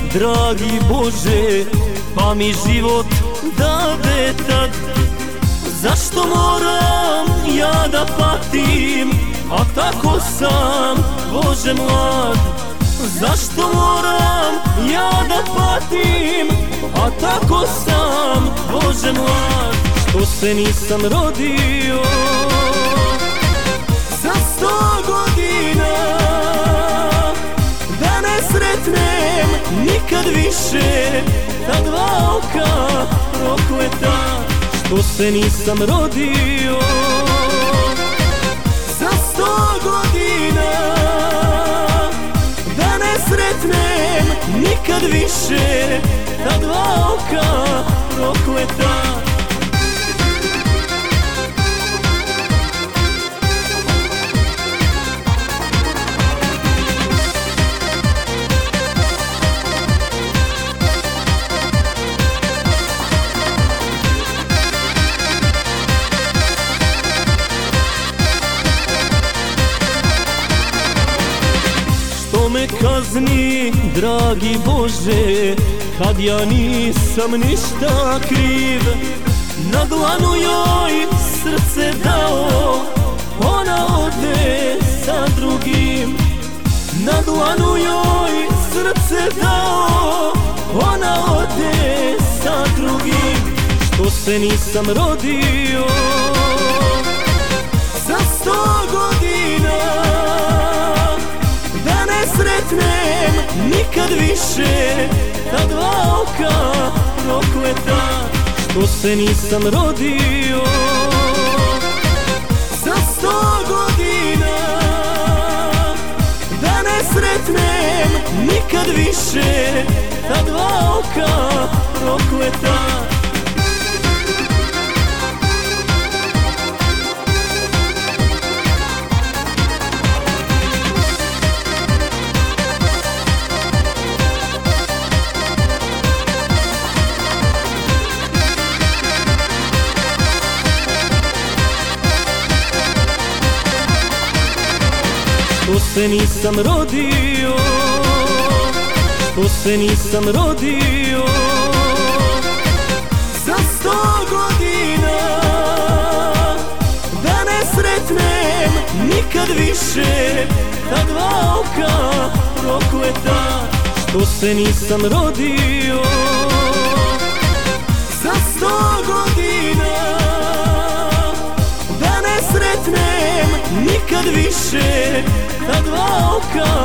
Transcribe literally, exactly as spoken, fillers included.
dragi Bože, pa mi život dade tad. Zašto moram ja da patim, a tako sam, Bože mlad? Zašto moram ja da patim, a tako sam, Bože mlad? Što se nisam rodio za sto godina, da ne sretnem nikad više ta dva oka prokleta. Što se nisam rodio za sto godina, da ne sretnem nikad više ta dva oka prokleta. Što me kazni, dragi Bože, kad ja nisam ništa kriv? Na dlanu joj srce dao, ona ode sa drugim. Na dlanu joj srce dao, ona ode sa drugim. Što se nisam rodio za sto godina, da ne sretnem nikad više ta dva oka prokleta. Što se nisam rodio za sto godina, da ne sretnem nikad više ta dva oka prokleta. Što se nisam rodio, što se nisam rodio za sto godina, da ne sretnem nikad više ta dva oka prokleta. Što se nisam rodio za sto godina, da ne sretnem nikad više ta dva oka